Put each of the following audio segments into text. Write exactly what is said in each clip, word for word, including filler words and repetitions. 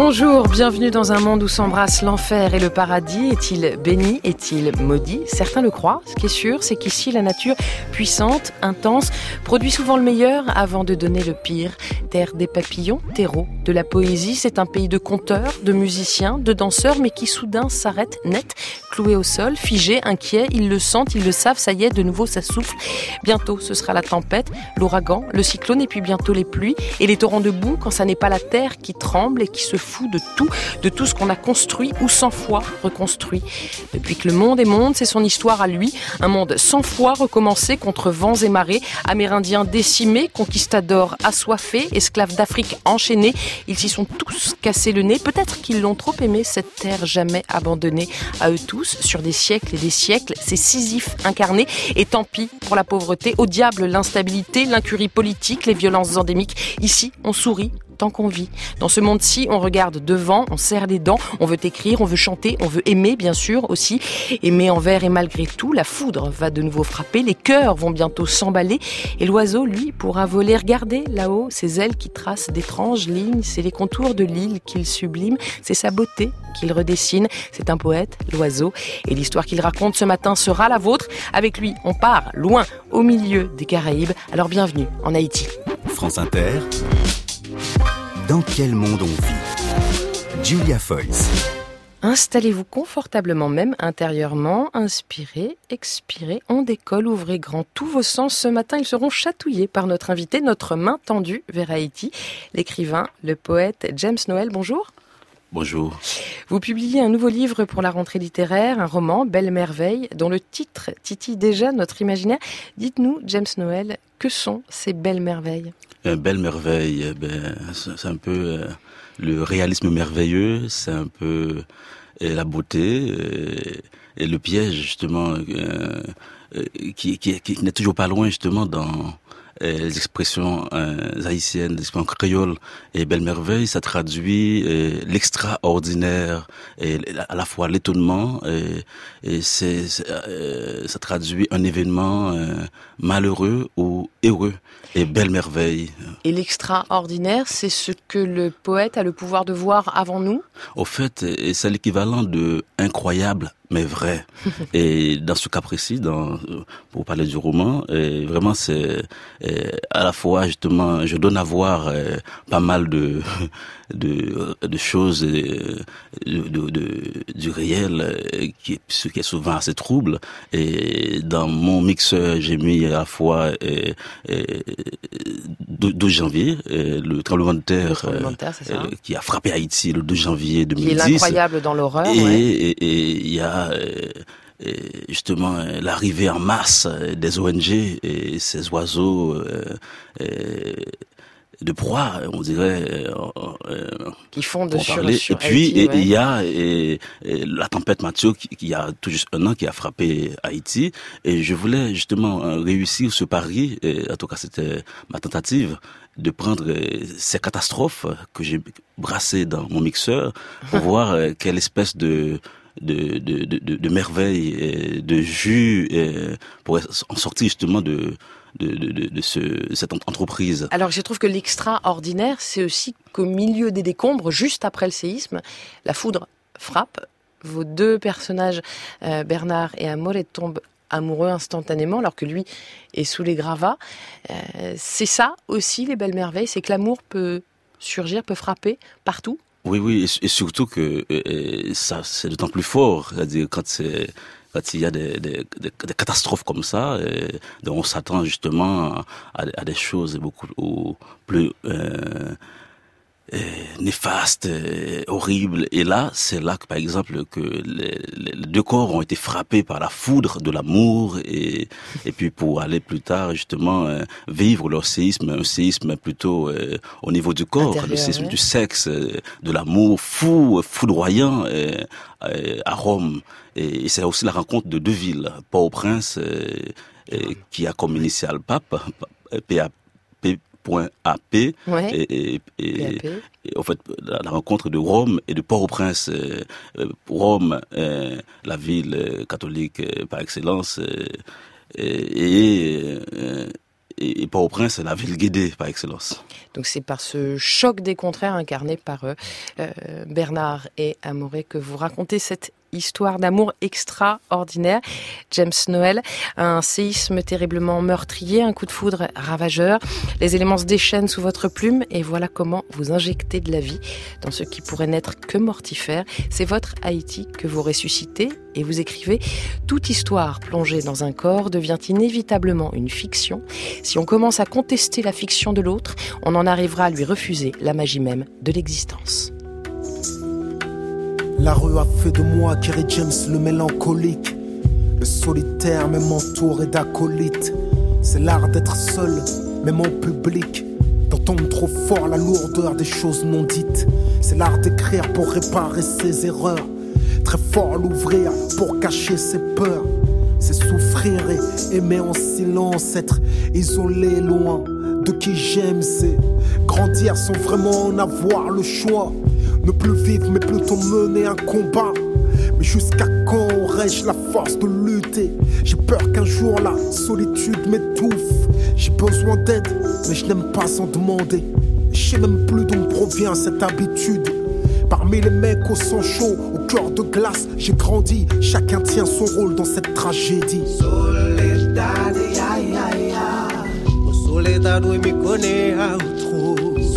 Bonjour, bienvenue dans un monde où s'embrassent l'enfer et le paradis. Est-il béni, est-il maudit? Certains le croient. Ce qui est sûr, c'est qu'ici, la nature puissante, intense, produit souvent le meilleur avant de donner le pire. Terre des papillons, terreau de la poésie, c'est un pays de conteurs, de musiciens, de danseurs, mais qui soudain s'arrête net, cloué au sol, figé, inquiet. Ils le sentent, ils le savent, ça y est, de nouveau ça souffle. Bientôt, ce sera la tempête, l'ouragan, le cyclone et puis bientôt les pluies et les torrents de boue quand ça n'est pas la terre qui tremble et qui se fout de tout, de tout ce qu'on a construit ou cent fois reconstruit. Depuis que le monde est monde, c'est son histoire à lui. Un monde cent fois recommencé contre vents et marées, amérindiens décimés, conquistadors assoiffés, esclaves d'Afrique enchaînés. Ils s'y sont tous cassés le nez. Peut-être qu'ils l'ont trop aimé, cette terre jamais abandonnée. À eux tous, sur des siècles et des siècles, c'est Sisyphe incarné. Et tant pis pour la pauvreté, au diable l'instabilité, l'incurie politique, les violences endémiques. Ici, on sourit tant qu'on vit. Dans ce monde-ci, on regarde devant, on serre les dents, on veut écrire, on veut chanter, on veut aimer, bien sûr, aussi. Aimer envers et malgré tout, la foudre va de nouveau frapper, les cœurs vont bientôt s'emballer, et l'oiseau, lui, pourra voler. Regardez, là-haut, ses ailes qui tracent d'étranges lignes, c'est les contours de l'île qu'il sublime, c'est sa beauté qu'il redessine. C'est un poète, l'oiseau, et l'histoire qu'il raconte ce matin sera la vôtre. Avec lui, on part, loin, au milieu des Caraïbes. Alors bienvenue en Haïti. France Inter. Dans quel monde on vit? Julia Foyce. Installez-vous confortablement, même intérieurement, inspirez, expirez, on décolle, ouvrez grand tous vos sens. Ce matin, ils seront chatouillés par notre invité, notre main tendue vers Haïti, l'écrivain, le poète James Noël. Bonjour. Bonjour. Vous publiez un nouveau livre pour la rentrée littéraire, un roman, Belle Merveille, dont le titre titille déjà notre imaginaire. Dites-nous, James Noël, que sont ces belles merveilles? Euh, Belle Merveille, ben, c'est un peu euh, le réalisme merveilleux, c'est un peu euh, la beauté euh, et le piège, justement, euh, euh, qui, qui, qui n'est toujours pas loin, justement, dans les expressions euh, haïtiennes, les expressions créoles. Et Belle Merveille, ça traduit euh, l'extraordinaire et à la fois l'étonnement, et, et c'est, c'est euh, ça traduit un événement euh, malheureux ou heureux. Et Belle Merveille. Et l'extraordinaire, c'est ce que le poète a le pouvoir de voir avant nous? Au fait, c'est l'équivalent de incroyable mais vrai. Et dans ce cas précis, dans, pour parler du roman, et vraiment c'est et à la fois justement, je donne à voir euh, pas mal de de, de choses euh, de, de, de, du réel, euh, qui ce qui est souvent assez trouble. Et dans mon mixeur, j'ai mis à la fois euh, euh, douze janvier, euh, le tremblement de terre, le tremblement de terre c'est ça, euh, qui a frappé Haïti le douze janvier deux mille dix. Qui est l'incroyable dans l'horreur. Et ouais. il y a euh, justement euh, l'arrivée en masse des O N G et ces oiseaux euh, euh, de proie, on dirait, euh, euh, qui font de sur, Et sur puis il ouais. y a et, et la tempête Mathieu qui, qui a tout juste un an qui a frappé Haïti, et je voulais justement réussir ce pari, et en tout cas c'était ma tentative, de prendre ces catastrophes que j'ai brassées dans mon mixeur pour voir quelle espèce de de de de, de merveille, de jus, pour en sortir justement de de de, de, de ce, cette entreprise. Alors je trouve que l'extraordinaire, c'est aussi qu'au milieu des décombres, juste après le séisme, la foudre frappe. Vos deux personnages, euh, Bernard et Amore, tombent amoureux instantanément, alors que lui est sous les gravats. Euh, c'est ça aussi les belles merveilles, c'est que l'amour peut surgir, peut frapper partout. Oui, oui, et, et surtout que et ça, c'est d'autant plus fort, c'est-à-dire quand c'est quand il y a des, des, des, des catastrophes comme ça, et, donc on s'attend justement à, à des choses beaucoup plus euh, euh, néfastes, euh, horribles. Et là, c'est là que, par exemple, que les, les deux corps ont été frappés par la foudre de l'amour, et, et puis pour aller plus tard, justement, euh, vivre leur séisme, un séisme plutôt euh, au niveau du corps, intérieur, le séisme ouais. du sexe, euh, de l'amour fou, foudroyant, euh, euh, à Rome. Et, et c'est aussi la rencontre de deux villes, Port-au-Prince, euh, euh, qui a comme initiale pape, P A P point A P, ouais. et, et, et, P A P. et en fait la, la rencontre de Rome et de Port-au-Prince. Euh, euh, Rome, euh, la ville euh, catholique euh, par excellence, euh, et, et, euh, et, et Port-au-Prince, c'est la ville guédée par excellence. Donc c'est par ce choc des contraires incarné par euh, Bernard et Amoré que vous racontez cette histoire d'amour extraordinaire. James Noël, un séisme terriblement meurtrier, un coup de foudre ravageur. Les éléments se déchaînent sous votre plume et voilà comment vous injectez de la vie dans ce qui pourrait n'être que mortifère. C'est votre Haïti que vous ressuscitez et vous écrivez « Toute histoire plongée dans un corps devient inévitablement une fiction. Si on commence à contester la fiction de l'autre, on en arrivera à lui refuser la magie même de l'existence. » La rue a fait de moi Kerry James le mélancolique. Le solitaire même entouré d'acolytes. C'est l'art d'être seul, même en public. D'entendre trop fort la lourdeur des choses non dites. C'est l'art d'écrire pour réparer ses erreurs. Très fort l'ouvrir pour cacher ses peurs. C'est souffrir et aimer en silence. Être isolé loin de qui j'aime. C'est grandir sans vraiment en avoir le choix. Ne plus vivre mais plutôt mener un combat. Mais jusqu'à quand aurais-je la force de lutter? J'ai peur qu'un jour la solitude m'étouffe. J'ai besoin d'aide mais je n'aime pas en demander. Je sais même plus d'où provient cette habitude. Parmi les mecs au sang chaud, au cœur de glace, j'ai grandi. Chacun tient son rôle dans cette tragédie. Soledad, ay, ay, ay. Soledad, oui, me connais à trop.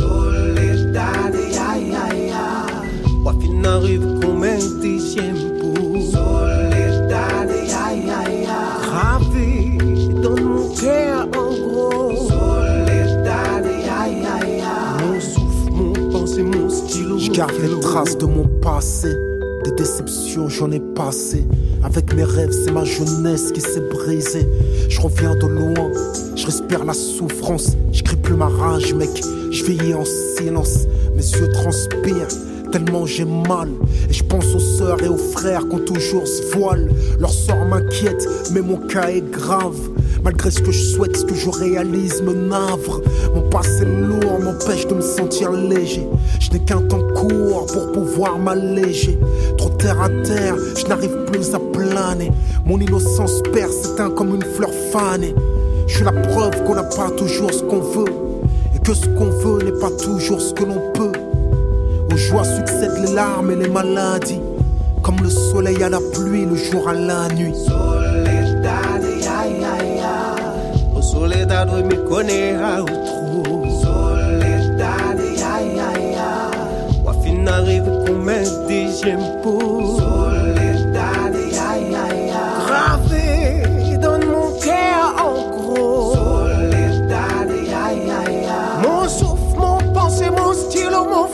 Soledad, ay, ay, ay. Wafin arrive comme un dixième pour. Soledad, ay, ay, ay. Gravé dans mon cœur en gros. Soledad, ay, ay, ay. Mon souffle, mon pensée, mon stylo. Je garde les traces de mon passé. Des déceptions, j'en ai passé. Avec mes rêves, c'est ma jeunesse qui s'est brisée. Je reviens de loin, je respire la souffrance. Je crie plus ma rage, mec. Je vieillis en silence. Mes yeux transpirent tellement j'ai mal. Et je pense aux sœurs et aux frères qui ont toujours ce voile. Leur sort m'inquiète, mais mon cas est grave. Malgré ce que je souhaite, ce que je réalise me navre. Mon passé lourd m'empêche de me sentir léger. Je n'ai qu'un temps court pour pouvoir m'alléger. Trop terre à terre, je n'arrive plus à planer. Mon innocence perd, s'éteint comme une fleur fanée. Je suis la preuve qu'on n'a pas toujours ce qu'on veut. Et que ce qu'on veut n'est pas toujours ce que l'on peut. Aux joies succèdent les larmes et les maladies. Comme le soleil à la pluie, le jour à la nuit. Soledad, ay, ay, ay. Soledad, oui, me connais à trop. Soledad, ay, ay, ay. Wafin arrive comme un dixième pour. Soledad, ay, ay, ay. Gravé dans mon cœur en gros. Soledad, ay, ay, ay. Mon souffle, mon pensée, mon stylo, mon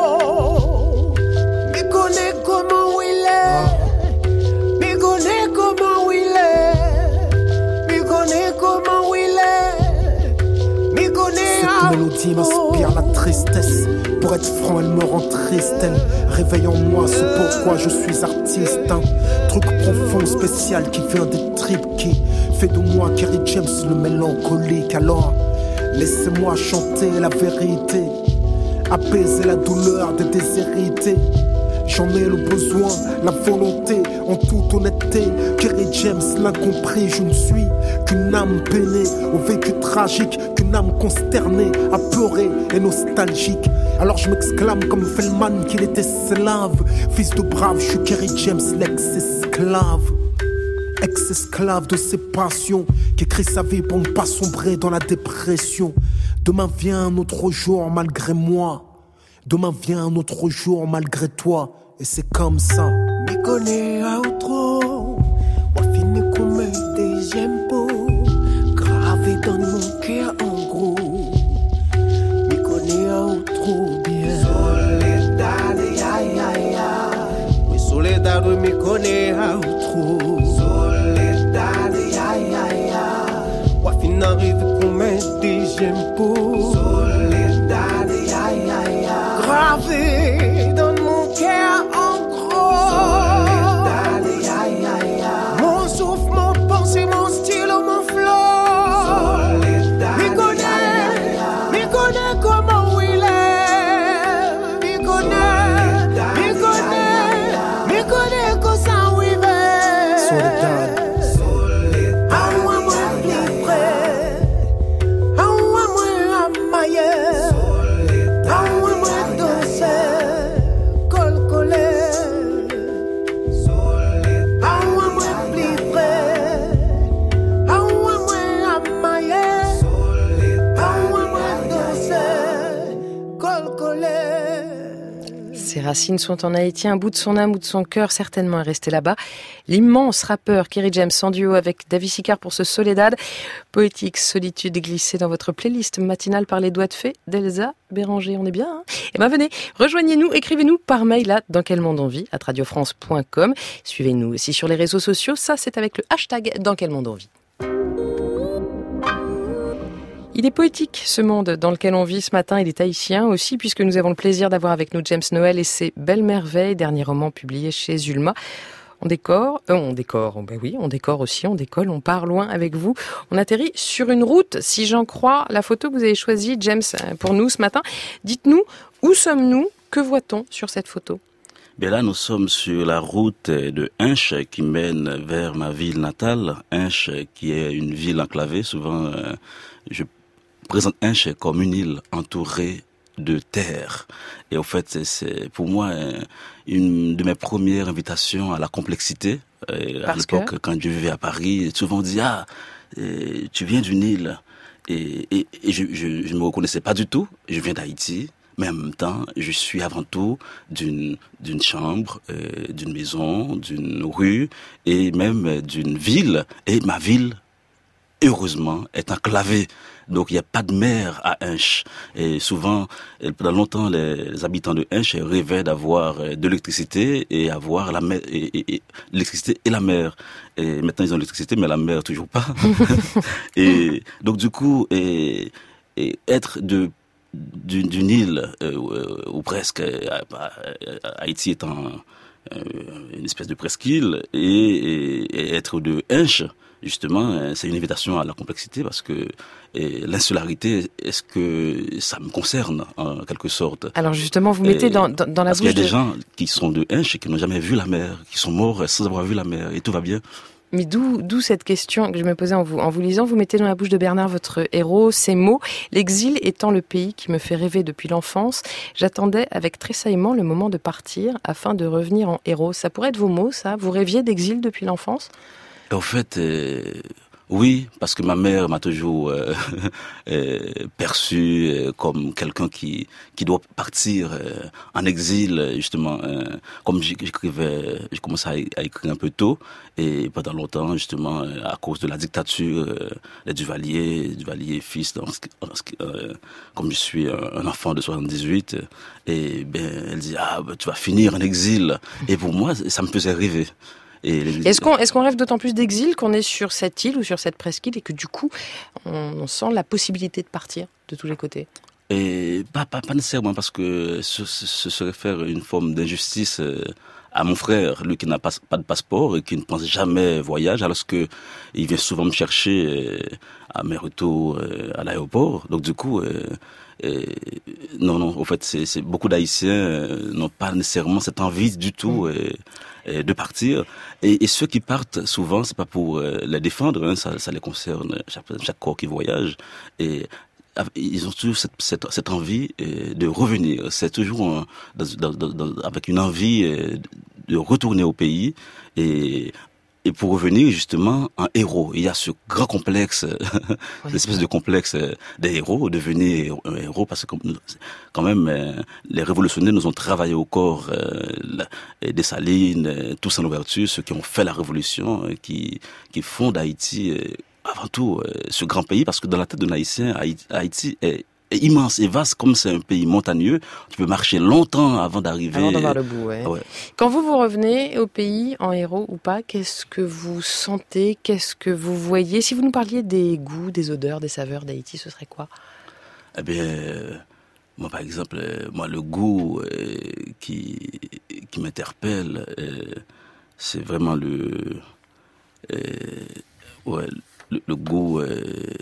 flow. Me connais comment il est. Me connais comment il est. Me connais comment il est. Me connais. Cette mélodie m'inspire la tristesse. Pour être franc, elle me rend triste. Elle réveille en moi ce pourquoi je suis artiste. Un truc profond, spécial qui vient des tripes. Qui fait de moi Kerry James le mélancolique. Alors laissez-moi chanter la vérité, apaiser la douleur des déshérités. J'en ai le besoin, la volonté, en toute honnêteté. Kerry James l'incompris, je ne suis qu'une âme peinée au vécu tragique, qu'une âme consternée, apeurée et nostalgique. Alors je m'exclame comme Feldman qu'il était slave. Fils de brave, je suis Kerry James, l'ex-esclave. Ex-esclave de ses passions, qui écrit sa vie pour ne pas sombrer dans la dépression. Demain vient un autre jour malgré moi. Demain vient un autre jour malgré toi. Et c'est comme ça. Me connais à trop. Wafine comme un deuxième pot. Gravé dans mon cœur en gros. Me connais à trop bien. Soledad, ay, ay, ay. Oui, Soledad, oui, me connais à trop. Soledad, ay, ay, ay. Wafine arrive comme un deuxième pot. Soledad, ay, ay, ay. Gravé dans mon cœur en gros. Soledad, ay, ay, ay. Mon souffle, mon pensée, mon stylo, mon flow. Soledad, me connais, me connais comment il est. Me connais, me connais, me connais comme ça où il est. Soledad. À moi, moi, plus près. racines sont en Haïti, un bout de son âme ou de son cœur certainement est resté là-bas. L'immense rappeur Kerry James en duo avec David Sicard pour ce Soledad. Poétique solitude glissée dans votre playlist matinale par les doigts de fée d'Elsa Béranger. On est bien, hein? Eh ben venez, rejoignez-nous, écrivez-nous par mail à dans quel monde on vit, à radio france point com. Suivez-nous aussi sur les réseaux sociaux, ça c'est avec le hashtag dans quel monde on vit. Il est poétique, ce monde dans lequel on vit ce matin. Il est haïtien aussi, puisque nous avons le plaisir d'avoir avec nous James Noël et ses Belles Merveilles, dernier roman publié chez Zulma. On décore, euh, on décore, ben oui, on décore aussi, on décolle, on part loin avec vous. On atterrit sur une route, si j'en crois la photo que vous avez choisie, James, pour nous ce matin. Dites-nous, où sommes-nous? Que voit-on sur cette photo? Bien là, nous sommes sur la route de Hinche qui mène vers ma ville natale. Hinche qui est une ville enclavée. Souvent, euh, je présente Hinche comme une île entourée de terre. Et au fait, c'est, c'est pour moi une de mes premières invitations à la complexité. Et à l'époque, que... quand je vivais à Paris, souvent on dit « Ah, tu viens d'une île ». Et, et, et je, je, je me reconnaissais pas du tout. Je viens d'Haïti. Mais en même temps, je suis avant tout d'une d'une chambre, euh, d'une maison, d'une rue et même d'une ville. Et ma ville, heureusement, est enclavée. Donc il n'y a pas de mer à Hinche. Et souvent, pendant longtemps, les, les habitants de Hinche rêvaient d'avoir de l'électricité et avoir la mer, et, et, et l'électricité et la mer. Et maintenant ils ont l'électricité, mais la mer toujours pas. Et donc du coup, et, et être de D'une, d'une île, euh, ou presque, euh, Haïti étant euh, une espèce de presqu'île, et, et, et être de Hinche, justement, c'est une invitation à la complexité, parce que et l'insularité, est-ce que ça me concerne, en quelque sorte? Alors justement, vous mettez et, dans, dans, dans la bouche... Parce qu'il y a de... des gens qui sont de Hinche et qui n'ont jamais vu la mer, qui sont morts sans avoir vu la mer, et tout va bien. Mais d'où, d'où cette question que je me posais en vous, en vous lisant. Vous mettez dans la bouche de Bernard, votre héros, ces mots. L'exil étant le pays qui me fait rêver depuis l'enfance, j'attendais avec tressaillement le moment de partir afin de revenir en héros. Ça pourrait être vos mots, ça? Vous rêviez d'exil depuis l'enfance? En fait, euh, oui, parce que ma mère m'a toujours euh, euh, perçu euh, comme quelqu'un qui qui doit partir euh, en exil, justement. Euh, comme j'écrivais, j'ai commencé à, à écrire un peu tôt, et pendant longtemps, justement, à cause de la dictature, euh, les Duvalier, Duvalier fils, dans, euh, comme je suis un enfant de soixante-dix-huit, et ben elle dit ah ben, tu vas finir en exil, et pour moi ça me faisait rêver. Et les... Est-ce qu'on, est-ce qu'on rêve d'autant plus d'exil qu'on est sur cette île ou sur cette presqu'île et que du coup, on, on sent la possibilité de partir de tous les côtés? Et pas, pas, pas nécessairement, parce que ce, ce serait faire une forme d'injustice à mon frère, lui qui n'a pas, pas de passeport et qui ne pense jamais voyage, alors que il vient souvent me chercher à mes retours à l'aéroport. Donc du coup, euh, non, non, en fait, c'est, c'est beaucoup d'Haïtiens n'ont pas nécessairement cette envie du tout. Et, de partir, et, et ceux qui partent souvent, c'est pas pour euh, les défendre, hein, ça, ça les concerne, chaque, chaque corps qui voyage, et ils ont toujours cette, cette, cette envie euh, de revenir. C'est toujours un, dans, dans, dans, avec une envie euh, de retourner au pays, et Et pour revenir justement en héros, il y a ce grand complexe, oui. l'espèce de complexe des héros, devenir un héros, parce que quand même, les révolutionnaires nous ont travaillé au corps, euh, Dessalines, Toussaint Louverture, ceux qui ont fait la révolution, qui, qui font d'Haïti, avant tout, ce grand pays, parce que dans la tête de Haïtien, Haïti est immense et vaste, comme c'est un pays montagneux, tu peux marcher longtemps avant d'arriver. Avant d'avoir le bout, ouais. ouais. Quand vous vous revenez au pays, en héros ou pas, qu'est-ce que vous sentez, qu'est-ce que vous voyez? Si vous nous parliez des goûts, des odeurs, des saveurs d'Haïti, ce serait quoi? Eh bien, euh, moi par exemple, euh, moi le goût euh, qui, qui m'interpelle, euh, c'est vraiment le, euh, ouais, le, le goût euh,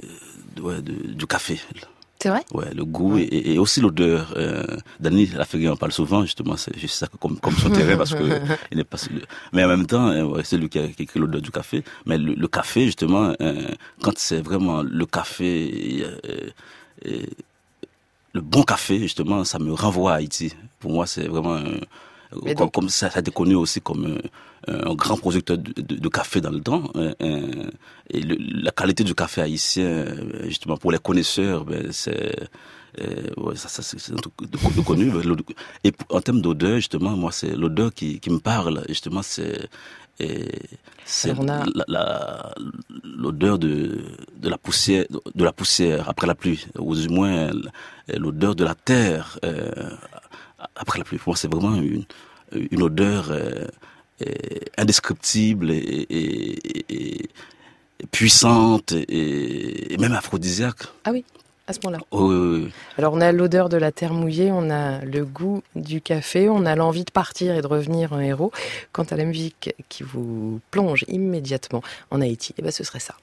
ouais, de, du café. C'est vrai? Ouais, le goût ouais. et, et aussi l'odeur. Euh, Dany Laferrière en parle souvent, justement, c'est juste ça comme, comme son terrain, parce que il n'est pas. Mais en même temps, ouais, c'est lui qui a qui écrit l'odeur du café. Mais le, le café, justement, euh, quand c'est vraiment le café, euh, euh, le bon café, justement, ça me renvoie à Haïti. Pour moi, c'est vraiment un, Mais comme, donc... comme ça, ça a été connu aussi comme un, un grand producteur de, de, de café dans le temps. Un, un, et le, la qualité du café haïtien, justement pour les connaisseurs, ben, c'est euh, ouais, ça, ça c'est, c'est un truc de, de connu. Et en termes d'odeur, justement, moi, c'est l'odeur qui, qui me parle. Justement, c'est Et c'est a... la, la, l'odeur de, de la poussière, de la poussière après la pluie, ou du moins l'odeur de la terre euh, après la pluie. Pour moi, c'est vraiment une, une odeur euh, indescriptible et, et, et, et puissante et, et même aphrodisiaque. Ah oui. À ce moment-là. Oui, oui, oui. Alors on a l'odeur de la terre mouillée, on a le goût du café, on a l'envie de partir et de revenir un héros. Quant à la musique qui vous plonge immédiatement en Haïti, eh ben ce serait ça.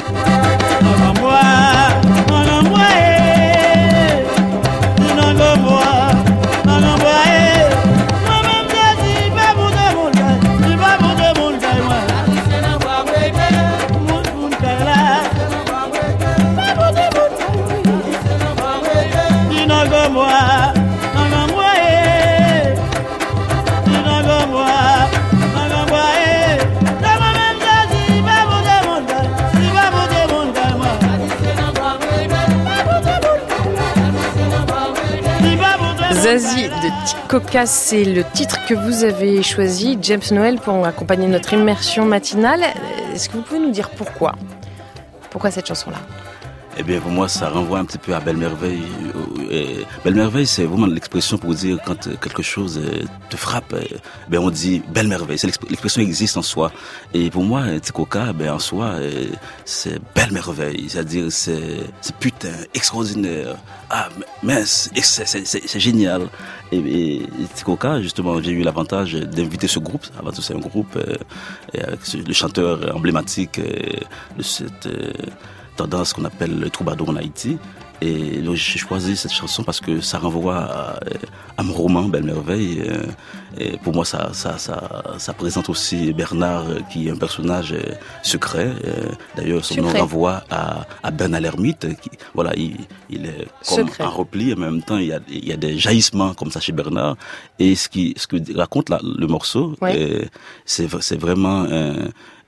Zazie de Tikoka, c'est le titre que vous avez choisi, James Noël, pour accompagner notre immersion matinale. Est-ce que vous pouvez nous dire pourquoi ? Pourquoi cette chanson-là ? Eh bien, pour moi, ça renvoie un petit peu à Belle Merveille. Et Belle Merveille, c'est vraiment l'expression pour dire quand quelque chose te frappe, ben on dit Belle Merveille. C'est l'expression existe en soi. Et pour moi, Tikoka, ben en soi, c'est Belle Merveille. C'est-à-dire, c'est, c'est putain, extraordinaire. Ah, mince, c'est, c'est, c'est, c'est génial. Et, et Tikoka, justement, j'ai eu l'avantage d'inviter ce groupe. Avant tout, c'est un groupe euh, avec le chanteur emblématique euh, de cette euh, tendance qu'on appelle le troubadour en Haïti. Et donc j'ai choisi cette chanson parce que ça renvoie à, à mon roman Belle Merveille. Et pour moi, ça, ça, ça, ça présente aussi Bernard, qui est un personnage secret. D'ailleurs, son secret. nom renvoie à, à Bernard l'ermite. Qui, voilà, il, il est comme secret. En repli, et en même temps, il y a, il y a des jaillissements comme ça chez Bernard. Et ce qui, ce que raconte là, le morceau, ouais. c'est, c'est vraiment, euh,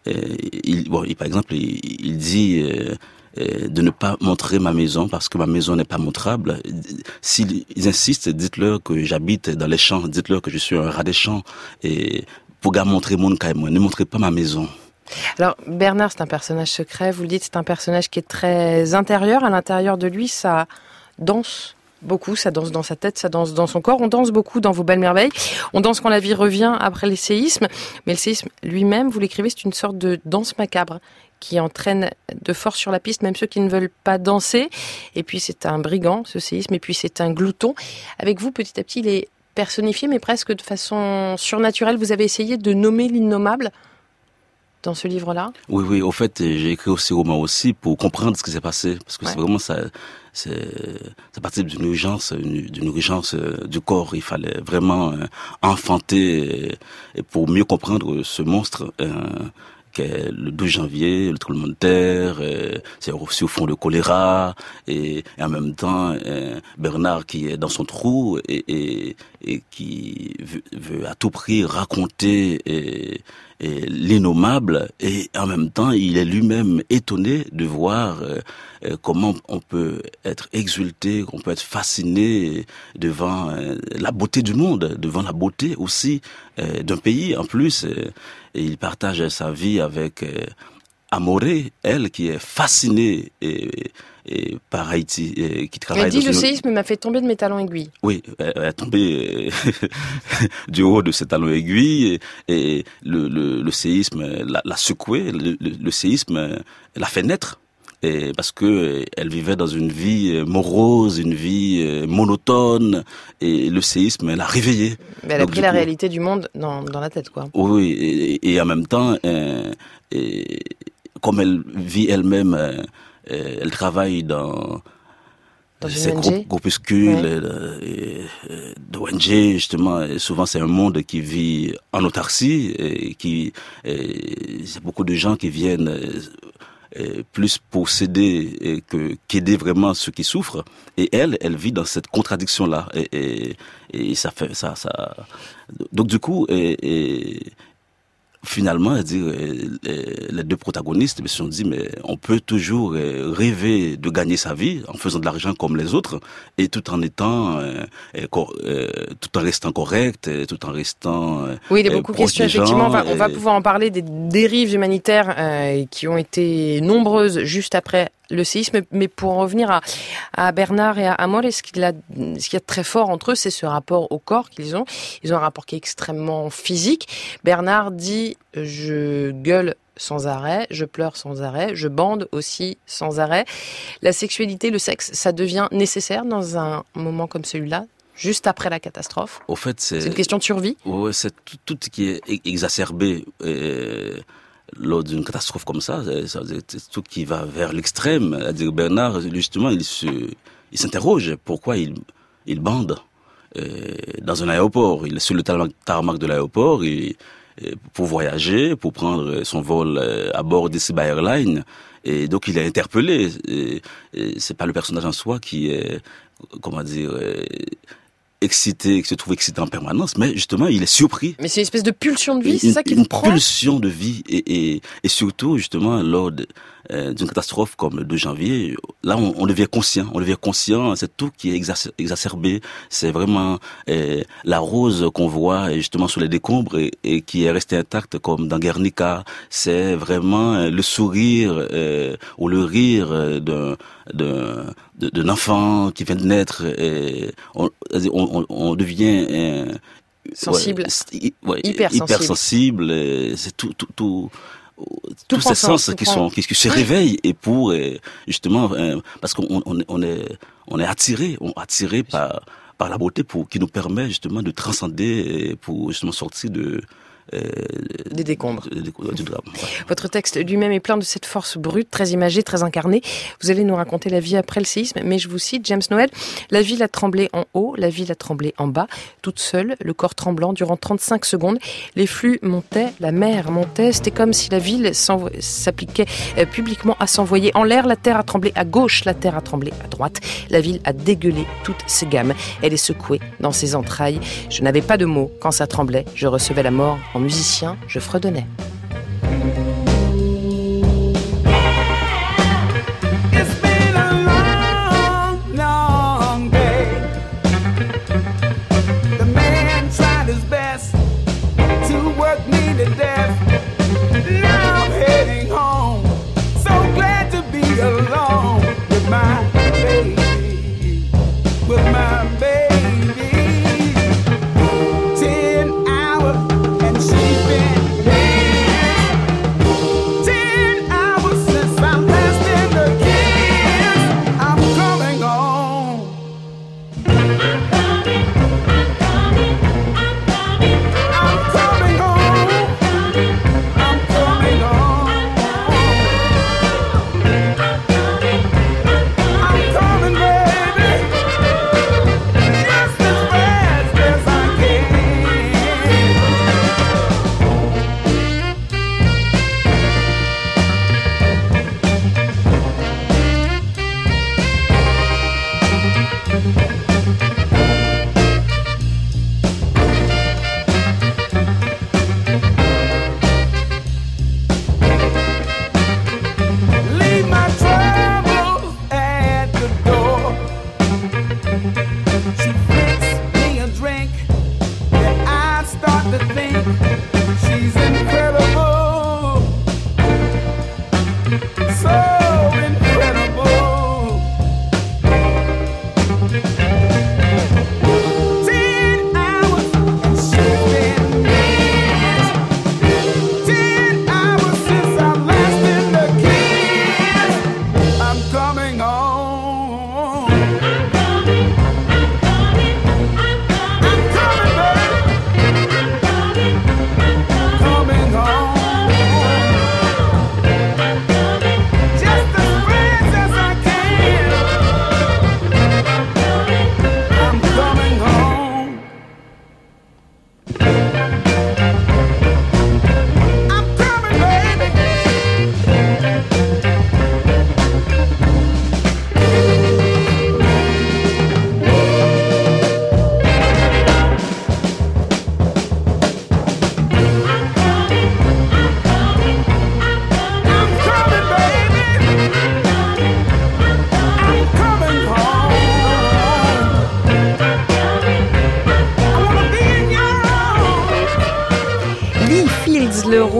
il, bon, il, par exemple, il, il dit. Euh, de ne pas montrer ma maison parce que ma maison n'est pas montrable. S'ils insistent, dites-leur que j'habite dans les champs, dites-leur que je suis un rat des champs et pour gars montrer mon cas et moi, ne montrez pas ma maison. Alors Bernard, c'est un personnage secret, vous le dites, c'est un personnage qui est très intérieur, à l'intérieur de lui, ça danse beaucoup, ça danse dans sa tête, ça danse dans son corps. On danse beaucoup dans vos Belles Merveilles. On danse quand la vie revient après les séismes. Mais le séisme lui-même, vous l'écrivez, c'est une sorte de danse macabre qui entraîne de force sur la piste, même ceux qui ne veulent pas danser. Et puis c'est un brigand, ce séisme, et puis c'est un glouton. Avec vous, petit à petit, il est personnifié, mais presque de façon surnaturelle. Vous avez essayé de nommer l'innommable dans ce livre-là ? Oui, oui. Au fait, j'ai écrit aussi roman aussi pour comprendre ce qui s'est passé, parce que ouais. c'est vraiment ça. C'est, c'est parti d'une urgence, une, d'une urgence du corps. Il fallait vraiment euh, enfanter et, et pour mieux comprendre ce monstre. Euh, qu'est le douze janvier, le tremblement de terre, euh, c'est aussi au fond le choléra, et, et en même temps euh, Bernard qui est dans son trou et, et, et qui veut, veut à tout prix raconter et, et l'innommable, et en même temps il est lui-même étonné de voir euh, euh, comment on peut être exulté, qu'on peut être fasciné devant euh, la beauté du monde, devant la beauté aussi euh, d'un pays en plus. Euh, Et il partage sa vie avec euh, Amoré, elle qui est fascinée et, et par Haïti, et qui travaille. Elle dit dans le une... séisme m'a fait tomber de mes talons aiguilles. Oui, elle est tombée du haut de ses talons aiguilles et, et le, le, le séisme l'a, l'a secoué. Le, le, le séisme l'a fait naître. Et parce que elle vivait dans une vie morose, une vie monotone, et le séisme l'a réveillée. Mais elle a Donc, pris la coup, réalité du monde dans, dans la tête, quoi. Oui, et, et en même temps, euh, et, comme elle vit elle-même, euh, elle travaille dans, dans ces groupes, groupuscules, ouais. euh, d'O N G, justement. Et souvent, c'est un monde qui vit en autarcie, et qui, et, c'est beaucoup de gens qui viennent euh, plus posséder et que qu'aider vraiment ceux qui souffrent. Et elle, elle vit dans cette contradiction-là. Et, et, et ça fait ça, ça. Donc du coup, et, et finalement, dire, les deux protagonistes se sont dit, mais on peut toujours rêver de gagner sa vie en faisant de l'argent comme les autres, et tout en étant, euh, euh, tout en restant correct, tout en restant. Oui, il y a beaucoup de questions. Effectivement, on va, on va pouvoir en parler des dérives humanitaires euh, qui ont été nombreuses juste après le séisme. Mais pour en revenir à, à Bernard et à Amor, ce qu'il y a, ce qu'il y a de très fort entre eux, c'est ce rapport au corps qu'ils ont. Ils ont un rapport qui est extrêmement physique. Bernard dit « je gueule sans arrêt, je pleure sans arrêt, je bande aussi sans arrêt ». La sexualité, le sexe, ça devient nécessaire dans un moment comme celui-là, juste après la catastrophe. Au fait, c'est, c'est une question de survie. Oui, c'est tout, tout ce qui est exacerbé euh, lors d'une catastrophe comme ça, c'est tout qui va vers l'extrême. C'est-à-dire Bernard, justement, il se, il s'interroge pourquoi il, il bande euh, dans un aéroport. Il est sur le tarmac de l'aéroport il, pour voyager, pour prendre son vol à bord de Ciba Airlines. Et donc il est interpellé. Et, et c'est pas le personnage en soi qui est, comment dire, euh, excité, qui se trouve excité en permanence, mais justement, il est surpris. Mais c'est une espèce de pulsion de vie, une, c'est ça qui vous prend ? Une pulsion de vie, et, et, et surtout, justement, lors de, euh, d'une catastrophe comme le deux janvier, là, on, on devient conscient, on devient conscient, c'est tout qui est exacer, exacerbé, c'est vraiment euh, la rose qu'on voit, justement, sur les décombres, et, et qui est restée intacte, comme dans Guernica, c'est vraiment euh, le sourire, euh, ou le rire d'un, d'un, d'un enfant qui vient de naître, et on, on, on devient euh, sensible, ouais, ouais, hyper, hyper sensible, sensible c'est tout, tout, tout, tous ces sens qui sont qui, qui se réveillent, et pour euh, justement euh, parce qu'on on, on est on est attiré, on attiré par par la beauté pour qui nous permet justement de transcender et pour justement sortir de Euh, des décombres. Du drame. Votre texte lui-même est plein de cette force brute, très imagée, très incarnée. Vous allez nous raconter la vie après le séisme, mais je vous cite James Noël. La ville a tremblé en haut, la ville a tremblé en bas, toute seule, le corps tremblant durant trente-cinq secondes. Les flux montaient, la mer montait. C'était comme si la ville s'appliquait publiquement à s'envoyer en l'air. La terre a tremblé à gauche, la terre a tremblé à droite. La ville a dégueulé toutes ses gammes. Elle est secouée dans ses entrailles. Je n'avais pas de mots quand ça tremblait. Je recevais la mort. En musicien, je fredonnais. It's been a long, long day. The man tried his best to work me to death. Now I'm heading home. So glad to be alone with my baby, with my baby. Ten hours. She's been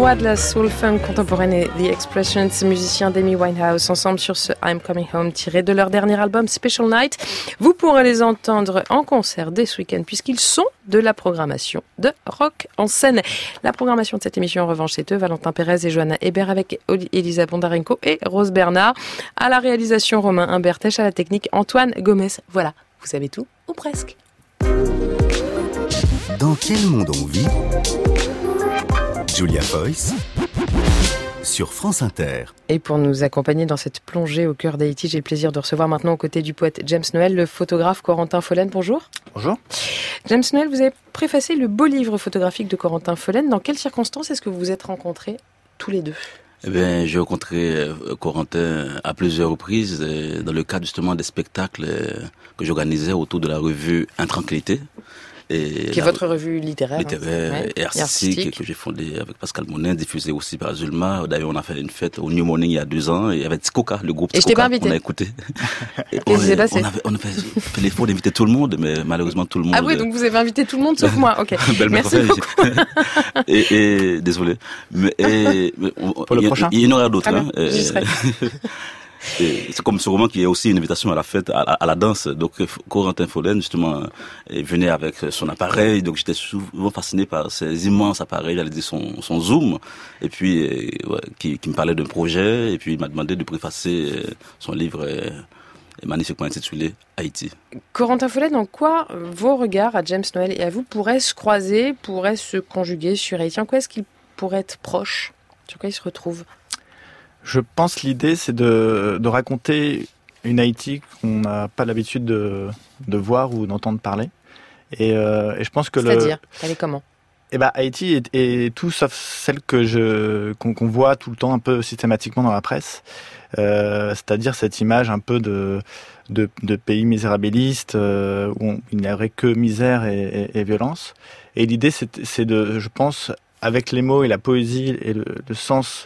roi de la soul funk contemporaine et The Expressions, musiciens d'Amy Winehouse, ensemble sur ce I'm Coming Home tiré de leur dernier album Special Night. Vous pourrez les entendre en concert dès ce week-end puisqu'ils sont de la programmation de Rock en scène. La programmation de cette émission, en revanche, c'est eux, Valentin Pérez et Johanna Hébert avec Elisa Bondarenko et Rose Bernard. À la réalisation, Romain Humbertech, à la technique, Antoine Gomez. Voilà, vous savez tout, ou presque. Dans quel monde on vit? Julia Voice sur France Inter. Et pour nous accompagner dans cette plongée au cœur d'Haïti, j'ai le plaisir de recevoir maintenant aux côtés du poète James Noël, le photographe Corentin Follen. Bonjour. Bonjour. James Noël, vous avez préfacé le beau livre photographique de Corentin Follen. Dans quelles circonstances est-ce que vous vous êtes rencontrés tous les deux? Eh bien, j'ai rencontré Corentin à plusieurs reprises dans le cadre justement des spectacles que j'organisais autour de la revue Intranquillité. Et qui est votre revue littéraire, littéraire hein, et artistique, artistique que j'ai fondée avec Pascal Monin, diffusée aussi par Zulma. D'ailleurs, on a fait une fête au New Morning il y a deux ans, et il y avait Tikoka, le groupe Tikoka, qu'on a écouté. Qu'est-ce qui s'est passé? On avait, on avait fait l'effort d'inviter tout le monde, mais malheureusement tout le monde... Ah oui, donc vous avez invité tout le monde sauf moi, ok. Merci frère, beaucoup. et, et, désolé. Mais, et, mais on, pour le il, prochain il y en aura d'autres. Ah hein, ben, j'y serai. Et c'est comme ce roman qui est aussi une invitation à la fête, à, à, à la danse. Donc Corentin Follen justement venait avec son appareil, donc j'étais souvent fasciné par ces immenses appareils, j'allais dire son, son zoom, et puis ouais, qui, qui me parlait d'un projet, et puis il m'a demandé de préfacer son livre magnifiquement intitulé Haïti. Corentin Follen, en quoi vos regards à James Noël et à vous pourraient se croiser, pourraient se conjuguer sur Haïti? En quoi est-ce qu'ils pourraient être proches? Sur quoi ils se retrouvent? Je pense l'idée, c'est de, de raconter une Haïti qu'on n'a pas l'habitude de, de voir ou d'entendre parler. Et, euh, et je pense que le... C'est-à-dire, elle est comment? Eh ben, Haïti est, est tout sauf celle que je, qu'on, qu'on voit tout le temps un peu systématiquement dans la presse. Euh, c'est-à-dire cette image un peu de, de, de pays misérabiliste, euh, où on, il n'y aurait que misère et, et, et violence. Et l'idée, c'est, c'est de, je pense, avec les mots et la poésie et le, le sens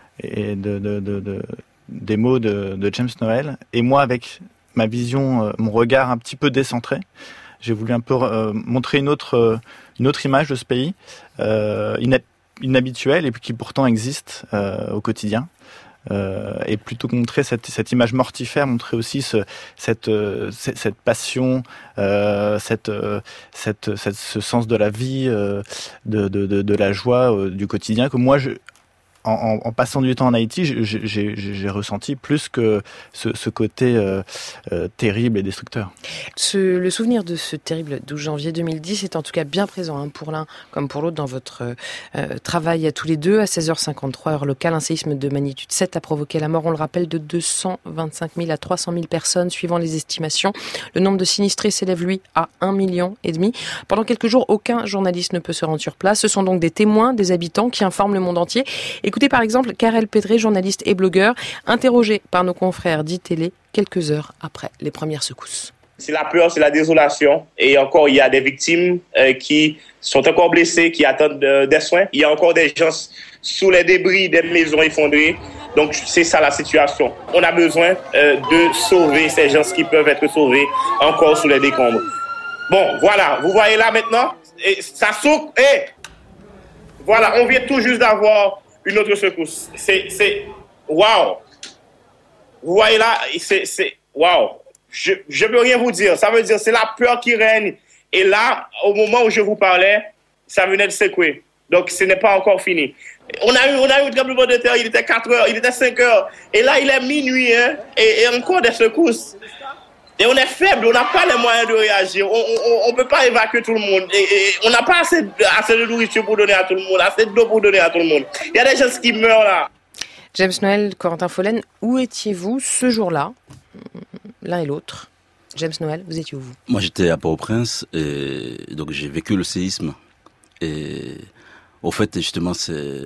et de, de, de, de, des mots de, de James Noël, et moi avec ma vision, euh, mon regard un petit peu décentré, j'ai voulu un peu euh, montrer une autre, euh, une autre image de ce pays, euh, ina- inhabituelle et qui pourtant existe euh, au quotidien. Euh, et plutôt que montrer cette, cette image mortifère, montrer aussi ce, cette, euh, cette, cette passion, euh, cette, euh, cette, cette, ce sens de la vie, euh, de, de, de, de la joie euh, du quotidien que moi je En, en, en passant du temps en Haïti, j'ai, j'ai, j'ai ressenti plus que ce, ce côté euh, euh, terrible et destructeur. Ce, le souvenir de ce terrible douze janvier deux mille dix est en tout cas bien présent, hein, pour l'un comme pour l'autre, dans votre euh, travail à tous les deux. À seize heures cinquante-trois, heure locale, un séisme de magnitude sept a provoqué la mort, on le rappelle, de deux cent vingt-cinq mille à trois cent mille personnes, suivant les estimations. Le nombre de sinistrés s'élève, lui, à un million et demi. Pendant quelques jours, aucun journaliste ne peut se rendre sur place. Ce sont donc des témoins, des habitants qui informent le monde entier. Écoutez par exemple Karel Pedré, journaliste et blogueur, interrogé par nos confrères d'I-Télé quelques heures après les premières secousses. C'est la peur, c'est la désolation. Et encore, il y a des victimes euh, qui sont encore blessées, qui attendent de, des soins. Il y a encore des gens sous les débris des maisons effondrées. Donc, c'est ça la situation. On a besoin euh, de sauver ces gens qui peuvent être sauvés encore sous les décombres. Bon, voilà, vous voyez là maintenant, et ça saute. Et voilà, on vient tout juste d'avoir une autre secousse. C'est, c'est, waouh. Vous voyez là, c'est, c'est, waouh. Je, je peux rien vous dire. Ça veut dire, c'est la peur qui règne. Et là, au moment où je vous parlais, ça venait de secouer. Donc, ce n'est pas encore fini. On a eu, on a eu un tremblement de terre, il était quatre heures, il était cinq heures. Et là, il est minuit, hein, et, et encore des secousses. Et on est faible, on n'a pas les moyens de réagir. On ne peut pas évacuer tout le monde. Et, et on n'a pas assez, assez de nourriture pour donner à tout le monde, assez d'eau pour donner à tout le monde. Il y a des gens qui meurent là. James Noël, Corentin Follen, où étiez-vous ce jour-là, l'un et l'autre? James Noël, vous étiez où, vous? Moi, j'étais à Port-au-Prince, et donc j'ai vécu le séisme. Et au fait, justement, c'est,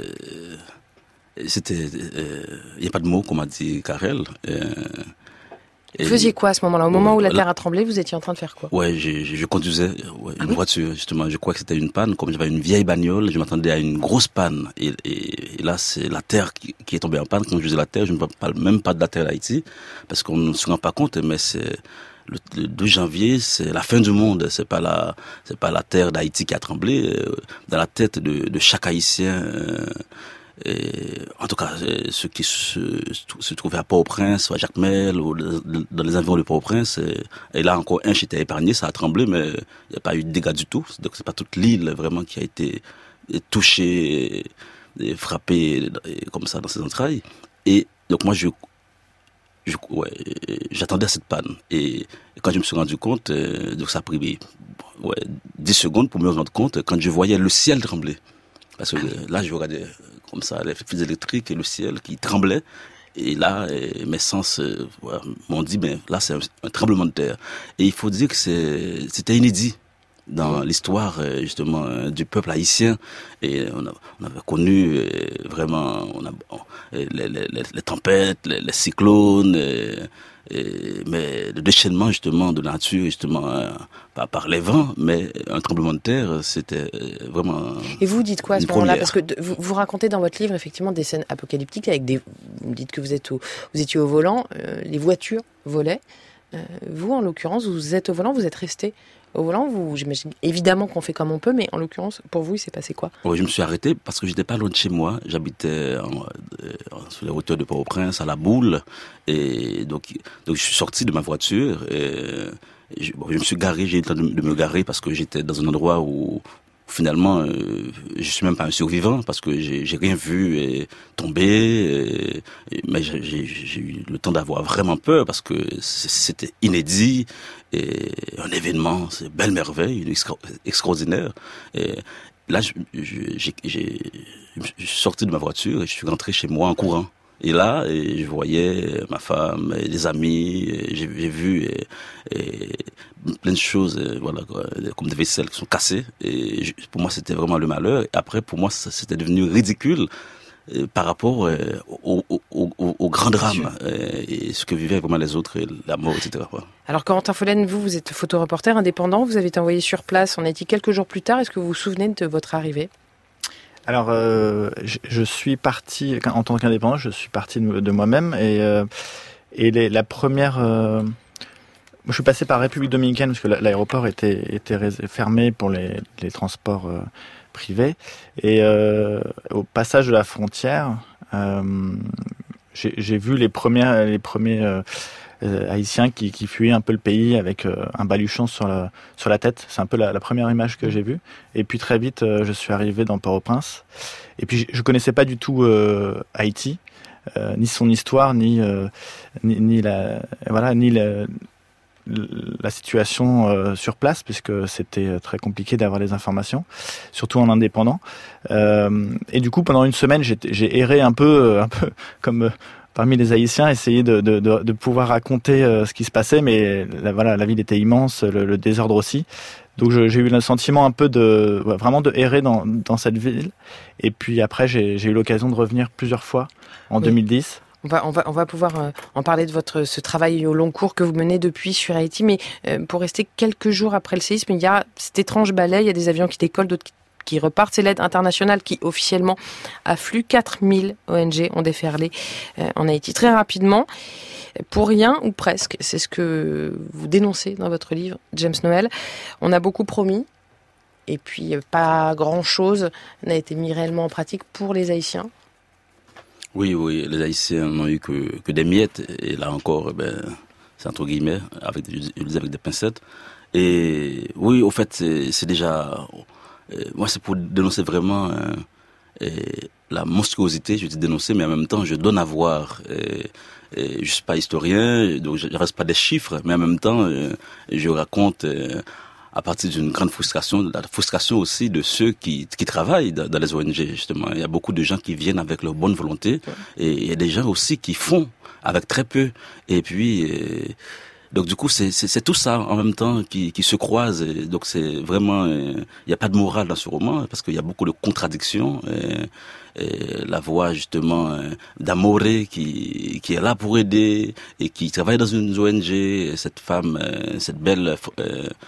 c'était, il n'y a pas de mots, comme a dit Karel. Et, Vous faisiez quoi à ce moment-là? Au moment où la terre a tremblé, vous étiez en train de faire quoi? Ouais, je, je, je conduisais ouais, une ah oui voiture, justement. Je crois que c'était une panne. Comme j'avais une vieille bagnole, je m'attendais à une grosse panne. Et, et, et là, c'est la terre qui, qui est tombée en panne. Quand je disais la terre, je ne parle même pas de la terre d'Haïti, parce qu'on ne se rend pas compte, mais c'est le, le deux janvier, c'est la fin du monde. C'est pas la, c'est pas la terre d'Haïti qui a tremblé. Dans la tête de, de chaque Haïtien, Et, en tout cas, ceux qui se, se trouvaient à Port-au-Prince, à Jacmel, ou dans les environs de Port-au-Prince, et, et là encore un j'étais épargné, ça a tremblé, mais il n'y a pas eu de dégâts du tout. Donc c'est pas toute l'île vraiment qui a été touchée, et frappée et comme ça dans ses entrailles. Et donc moi je, je ouais, j'attendais cette panne. Et, et quand je me suis rendu compte, euh, donc ça a pris ouais, dix secondes pour me rendre compte quand je voyais le ciel trembler. Parce que là, je regardais comme ça les fils électriques et le ciel qui tremblait. Et là, mes sens euh, voilà, m'ont dit, ben là, c'est un, un tremblement de terre. Et il faut dire que c'est, c'était inédit dans l'histoire justement du peuple haïtien. Et on, a, on avait connu euh, vraiment on a, on, les, les, les, les tempêtes, les, les cyclones, et, et, mais le déchaînement justement de la nature, justement euh, par, par les vents, mais un tremblement de terre, c'était vraiment. Et vous dites quoi à ce moment-là? Parce que de, vous, vous racontez dans votre livre effectivement des scènes apocalyptiques avec des. Vous me dites que vous êtes au, vous étiez au volant, euh, les voitures volaient. Euh, vous, en l'occurrence, vous êtes au volant, vous êtes resté au volant. Vous, j'imagine évidemment qu'on fait comme on peut, mais en l'occurrence, pour vous, il s'est passé quoi? Oui, je me suis arrêté parce que j'étais pas loin de chez moi. J'habitais en, en, sur les hauteurs de Port-au-Prince, à La Boule, et donc, donc je suis sorti de ma voiture. Et, et je, bon, je me suis garé, j'ai eu le temps de, de me garer parce que j'étais dans un endroit où finalement, euh, je suis même pas un survivant parce que j'ai, j'ai rien vu et tomber. Et, et, mais j'ai, j'ai, j'ai eu le temps d'avoir vraiment peur parce que c'était inédit et un événement, c'est une belle merveille, extra, extraordinaire. Et là, je, je, j'ai, j'ai, je suis sorti de ma voiture et je suis rentré chez moi en courant. Et là, et je voyais ma femme, et des amis, et j'ai, j'ai vu et, et plein de choses, et voilà, comme des vaisselles qui sont cassées. Et je, pour moi, c'était vraiment le malheur. Et après, pour moi, ça, c'était devenu ridicule euh, par rapport euh, au, au, au, au grand drame euh, et ce que vivaient vraiment les autres, et la mort, et cetera. Voilà. Alors, Corentin Follen, vous, vous êtes photoreporter indépendant. Vous avez été envoyé sur place en Haïti quelques jours plus tard. Est-ce que vous vous souvenez de votre arrivée? Alors, euh, je, je suis parti, en tant qu'indépendant, je suis parti de, de moi-même et, euh, et les, la première... Euh, je suis passé par République Dominicaine parce que l'aéroport était, était fermé pour les, les transports euh, privés. Et euh, au passage de la frontière, euh, j'ai, j'ai vu les, premières, les premiers... Euh, Euh, haïtiens qui, qui fuyaient un peu le pays avec euh, un baluchon sur la, sur la tête. C'est un peu la, la première image que j'ai vue. Et puis très vite, euh, je suis arrivé dans Port-au-Prince. Et puis je connaissais pas du tout euh, Haïti, euh, ni son histoire, ni euh, ni, ni la voilà, ni la, la situation euh, sur place, puisque c'était très compliqué d'avoir les informations, surtout en indépendant. Euh, et du coup, pendant une semaine, j'ai, j'ai erré un peu, un peu comme euh, parmi les Haïtiens, essayer de, de, de, de pouvoir raconter euh, ce qui se passait, mais la, voilà, la ville était immense, le, le désordre aussi. Donc je, j'ai eu le sentiment un peu de ouais, vraiment de errer dans, dans cette ville. Et puis après, j'ai, j'ai eu l'occasion de revenir plusieurs fois en oui. deux mille dix. On va, on va, on va pouvoir euh, en parler de votre ce travail au long cours que vous menez depuis sur Haïti. Mais euh, pour rester quelques jours après le séisme, il y a cet étrange balai. Il y a des avions qui décollent, d'autres qui qui repartent. C'est l'aide internationale qui officiellement afflue. quatre mille O N G ont déferlé euh, en Haïti très rapidement. Pour rien ou presque, c'est ce que vous dénoncez dans votre livre, James Noël. On a beaucoup promis et puis pas grand-chose n'a été mis réellement en pratique pour les Haïtiens. Oui, oui, les Haïtiens n'ont eu que, que des miettes et là encore, ben, c'est entre guillemets, avec, avec des pincettes. Et oui, au fait, c'est, c'est déjà... Euh, moi, c'est pour dénoncer vraiment euh, euh, la monstruosité. Je dis dénoncer, mais en même temps, je donne à voir. Euh, euh, je suis pas historien, donc je ne reste pas des chiffres, mais en même temps, euh, je raconte euh, à partir d'une grande frustration, la frustration aussi de ceux qui, qui travaillent dans, dans les O N G, justement. Il y a beaucoup de gens qui viennent avec leur bonne volonté, et il y a des gens aussi qui font avec très peu. Et puis... Euh, Donc du coup, c'est, c'est, c'est tout ça en même temps qui, qui se croise. Et donc c'est vraiment, il euh, n'y a pas de morale dans ce roman parce qu'il y a beaucoup de contradictions. Et, et la voix justement euh, d'Amoré qui, qui est là pour aider et qui travaille dans une O N G. Cette femme, euh, cette belle, euh,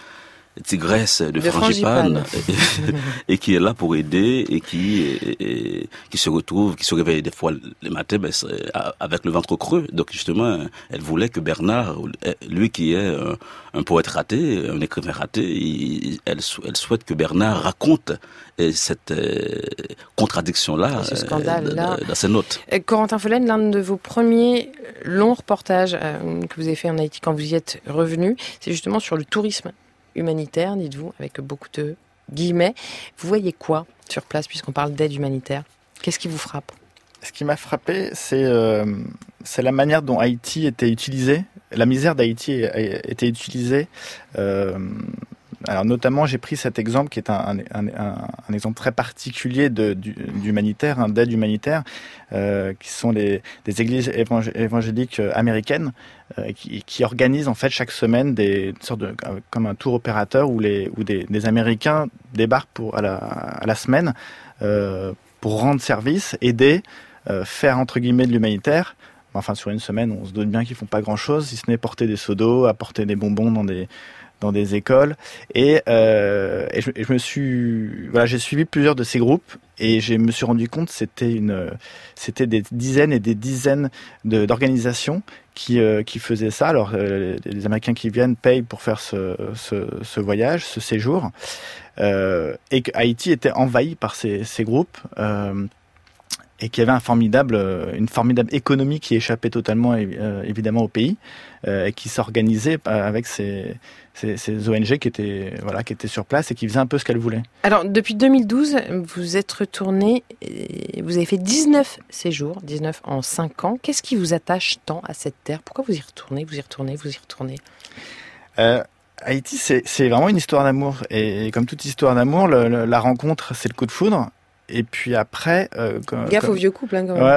tigresse de, de Frangipane, Frangipane. et, et qui est là pour aider et qui et, et, qui se retrouve, qui se réveille des fois les matins ben, avec le ventre creux. Donc justement, elle voulait que Bernard, lui qui est un, un poète raté, un écrivain raté, il, elle, elle souhaite que Bernard raconte cette euh, contradiction-là, ce scandale-là. Euh, dans ses notes. Corentin Follen, l'un de vos premiers longs reportages euh, que vous avez fait en Haïti quand vous y êtes revenu, c'est justement sur le tourisme humanitaire, dites-vous, avec beaucoup de guillemets. Vous voyez quoi sur place, puisqu'on parle d'aide humanitaire? Qu'est-ce qui vous frappe? Ce qui m'a frappé, c'est euh, c'est la manière dont Haïti était utilisée, la misère d'Haïti était utilisée. Euh, alors notamment, j'ai pris cet exemple qui est un, un, un, un exemple très particulier de, du, d'humanitaire, hein, d'aide humanitaire, euh, qui sont les, des églises évangéliques américaines euh, qui, qui organisent en fait chaque semaine des sortes de comme un tour opérateur où les où des, des Américains débarquent pour à la à la semaine euh, pour rendre service, aider, euh, faire entre guillemets de l'humanitaire. Enfin, sur une semaine, on se doute bien qu'ils font pas grand-chose, si ce n'est porter des seaux d'eau, apporter des bonbons dans des dans des écoles. Et, euh, et, je, et je me suis, voilà, j'ai suivi plusieurs de ces groupes et je me suis rendu compte que c'était une, c'était des dizaines et des dizaines de, d'organisations qui euh, qui faisaient ça. Alors, euh, les Américains qui viennent payent pour faire ce ce, ce voyage, ce séjour, euh, et qu'Haïti était envahi par ces ces groupes. Euh, et qu'il y avait un formidable, une formidable économie qui échappait totalement euh, évidemment au pays, euh, et qui s'organisait avec ces, ces, ces O N G qui étaient, voilà, qui étaient sur place et qui faisaient un peu ce qu'elles voulaient. Alors, depuis deux mille douze, vous êtes retourné, et vous avez fait dix-neuf séjours, dix-neuf en cinq ans. Qu'est-ce qui vous attache tant à cette terre? Pourquoi vous y retournez, vous y retournez, vous y retournez euh, Haïti, c'est, c'est vraiment une histoire d'amour. Et, et comme toute histoire d'amour, le, le, la rencontre, c'est le coup de foudre. Et puis après... Euh, comme, Gaffe comme... au vieux couple, hein, quand même.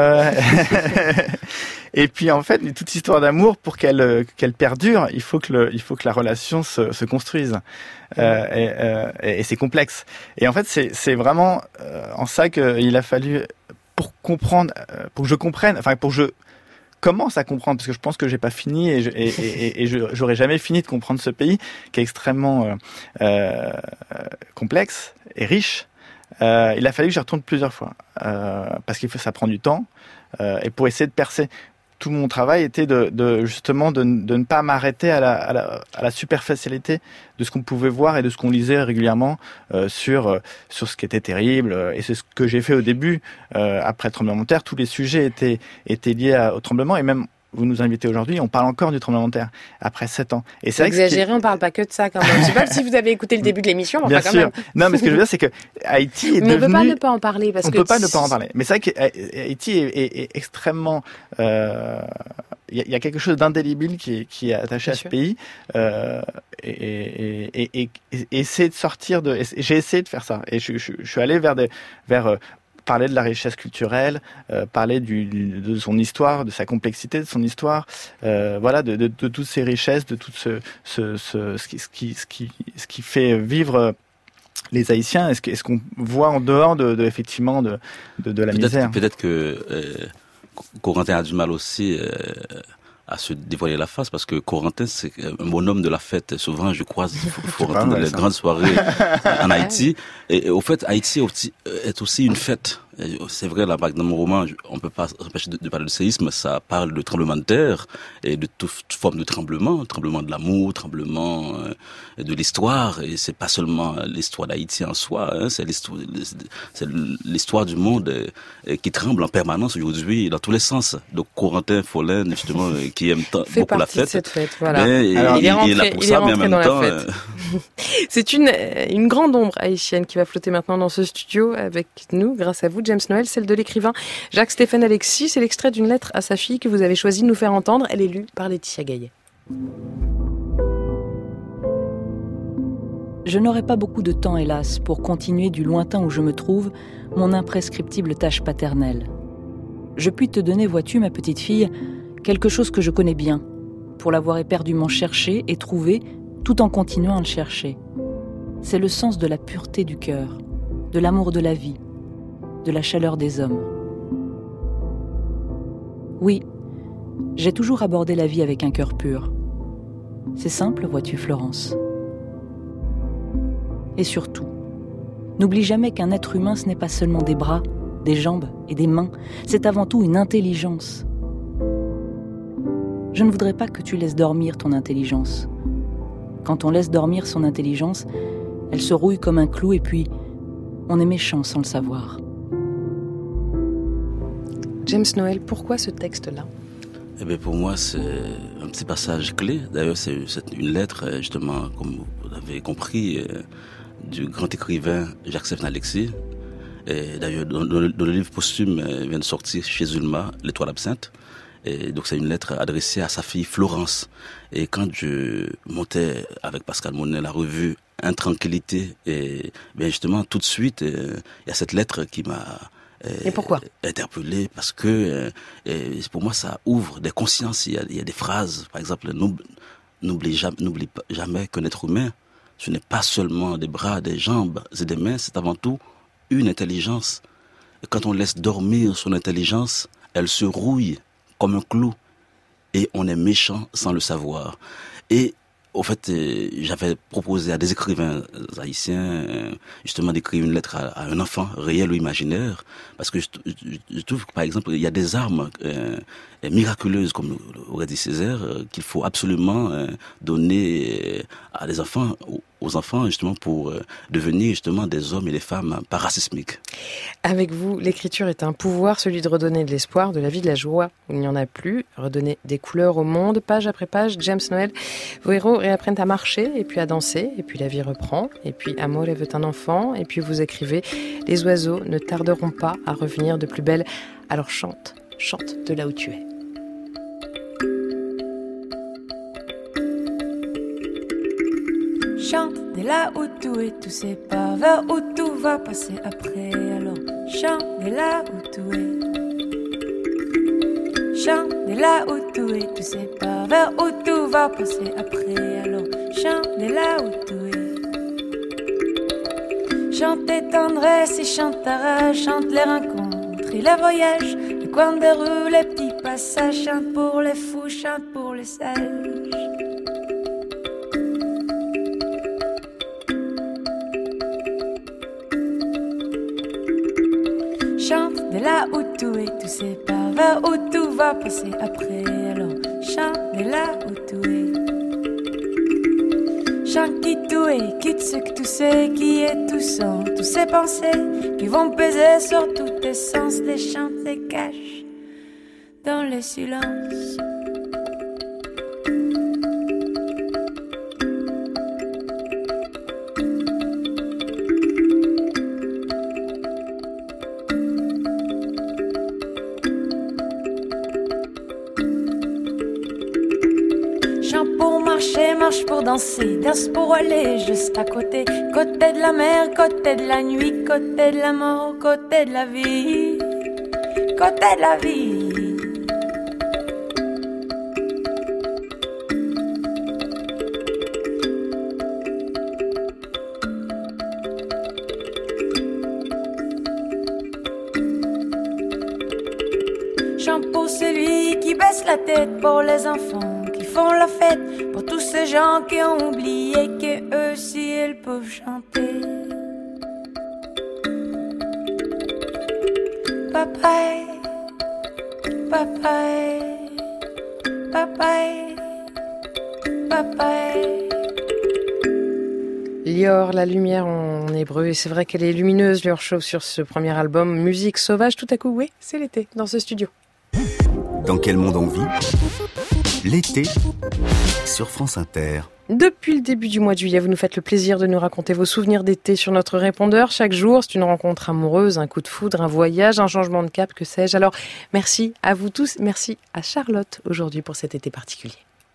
Ouais. Et puis en fait, toute histoire d'amour, pour qu'elle qu'elle perdure, il faut que le, il faut que la relation se, se construise. Euh, et, euh, et c'est complexe. Et en fait, c'est c'est vraiment euh, en ça qu'il a fallu, pour comprendre, euh, pour que je comprenne, enfin pour que je commence à comprendre, parce que je pense que j'ai pas fini et, je, et, et, et je, j'aurais jamais fini de comprendre ce pays qui est extrêmement euh, euh, complexe et riche. Euh, il a fallu que j'y retourne plusieurs fois euh, parce qu'il faut, ça prend du temps euh, et pour essayer de percer. Tout mon travail était de, de justement de, de ne pas m'arrêter à la, à, la, à la superficialité de ce qu'on pouvait voir et de ce qu'on lisait régulièrement euh, sur euh, sur ce qui était terrible. Et c'est ce que j'ai fait au début euh, après le tremblement de terre. Tous les sujets étaient étaient liés à, au tremblement et même vous nous invitez aujourd'hui, on parle encore du tremblement de terre après sept ans. Et c'est exagéré, on parle pas que de ça quand même. Je sais pas si vous avez écouté le début de l'émission, mais bien enfin, sûr. Quand même. Non, mais ce que je veux dire, c'est que Haïti est mais devenu. On peut pas ne pas en parler parce on que peut pas ne pas en parler. Mais c'est vrai qu'Haïti est, est, est extrêmement. Il euh, y, y a quelque chose d'indélébile qui est, qui est attaché bien à sûr. Ce pays. Euh, et, et, et, et, et, et essayer de sortir de. J'ai essayé de faire ça. Et je, je, je suis allé vers des vers euh, parler de la richesse culturelle, euh, parler du, du, de son histoire, de sa complexité de son histoire, euh, voilà, de, de, de toutes ces richesses, de tout ce, ce, ce, ce, qui, ce, qui, ce, qui, ce qui fait vivre les Haïtiens. Est-ce, est-ce qu'on voit en dehors de, de effectivement de, de, de la peut-être, misère? Peut-être que euh, Corentin a du mal aussi euh, à se dévoiler la face, parce que Corentin, c'est un bonhomme de la fête. Souvent, je croise Corentin dans les grandes soirées en Haïti. Et, et au fait, Haïti est aussi une fête. C'est vrai, là, dans mon roman, on peut pas s'empêcher de, de parler de séisme. Ça parle de tremblement de terre et de toute forme de tremblement, tremblement de l'amour, tremblement euh, de l'histoire. Et c'est pas seulement l'histoire d'Haïti en soi, hein, c'est l'histoire, c'est l'histoire du monde euh, qui tremble en permanence aujourd'hui dans tous les sens. Donc Corentin Follen, justement, euh, qui aime t- beaucoup la fête. Cette fête, voilà. Mais, Alors, il, il est rentré, il est là pour il ça, est rentré mais en dans même temps, la fête. Euh... C'est une une grande ombre haïtienne qui va flotter maintenant dans ce studio avec nous, grâce à vous, James Noël, celle de l'écrivain Jacques-Stéphane Alexis. C'est l'extrait d'une lettre à sa fille que vous avez choisi de nous faire entendre. Elle est lue par Laetitia Gaillet. Je n'aurai pas beaucoup de temps, hélas, pour continuer du lointain où je me trouve mon imprescriptible tâche paternelle. Je puis te donner, vois-tu, ma petite fille, quelque chose que je connais bien, pour l'avoir éperdument cherché et trouvé, tout en continuant à le chercher. C'est le sens de la pureté du cœur, de l'amour de la vie, de la chaleur des hommes. Oui, j'ai toujours abordé la vie avec un cœur pur. C'est simple, vois-tu, Florence. Et surtout, n'oublie jamais qu'un être humain, ce n'est pas seulement des bras, des jambes et des mains, c'est avant tout une intelligence. Je ne voudrais pas que tu laisses dormir ton intelligence. Quand on laisse dormir son intelligence, elle se rouille comme un clou et puis on est méchant sans le savoir. James Noël, pourquoi ce texte-là ? Eh bien, pour moi, c'est un petit passage clé. D'ailleurs, c'est, c'est une lettre, justement, comme vous l'avez compris, euh, du grand écrivain Jacques-Séverin Alexis. Et d'ailleurs, dans, dans, le, dans le livre posthume euh, vient de sortir chez Zulma, L'Étoile absinthe. Et donc, c'est une lettre adressée à sa fille Florence. Et quand je montais avec Pascal Monet la revue Intranquillité, et bien justement, tout de suite, euh, il y a cette lettre qui m'a... Et pourquoi ? Interpellé, parce que euh, pour moi ça ouvre des consciences. Il y a, il y a des phrases, par exemple, n'oublie jamais, n'oublie jamais qu'un être humain, ce n'est pas seulement des bras, des jambes et des mains, c'est avant tout une intelligence. Et quand on laisse dormir son intelligence, elle se rouille comme un clou et on est méchant sans le savoir. Et au fait, euh, j'avais proposé à des écrivains haïtiens euh, justement d'écrire une lettre à, à un enfant réel ou imaginaire, parce que je, je, je trouve que par exemple il y a des armes euh, miraculeuses, comme aurait dit Césaire, euh, qu'il faut absolument euh, donner à des enfants, aux enfants justement pour euh, devenir justement des hommes et des femmes parasismiques. Avec vous, l'écriture est un pouvoir, celui de redonner de l'espoir, de la vie, de la joie où il n'y en a plus, redonner des couleurs au monde, page après page. James Noël, vos héros réapprennent à marcher et puis à danser, et puis la vie reprend, et puis Amore veut un enfant, et puis vous écrivez « Les oiseaux ne tarderont pas à revenir de plus belle, alors chante, chante de là où tu es ». Chante de là où tu es, tu sais pas vers où tout va passer après. Alors chante de là où tu es. Chante de là où tu es, tu sais pas vers où tout va passer après. Alors chante de là où tu es. Chante tes tendresses et chante ta rage, chante les rencontres et les voyages, les coins de rue, les petits passages. Chante pour les fous, chante pour les sages. Chante de là où tu es, tu sais pas vers où tout va passer après. Alors chante de là où tu es. Chante qui tu es, quitte ce que tu sais, qui est tout sans, tous ces pensées qui vont peser sur tous tes sens. Les chants se cachent dans le silence. Marche pour danser, danse pour aller juste à côté. Côté de la mer, côté de la nuit, côté de la mort, côté de la vie. Côté de la vie. Chante pour celui qui baisse la tête, pour les enfants qui font la fête, pour tous ces gens qui ont oublié qu'eux aussi ils peuvent chanter. Papa, papa, papa, papa. Lior, la lumière en hébreu, et c'est vrai qu'elle est lumineuse, Lior Chauve, sur ce premier album. Musique sauvage, tout à coup, oui, c'est l'été, dans ce studio. Dans quel monde on vit ? L'été, sur France Inter. Depuis le début du mois de juillet, vous nous faites le plaisir de nous raconter vos souvenirs d'été sur notre répondeur. Chaque jour, c'est une rencontre amoureuse, un coup de foudre, un voyage, un changement de cap, que sais-je. Alors, merci à vous tous. Merci à Charlotte aujourd'hui pour cet été particulier.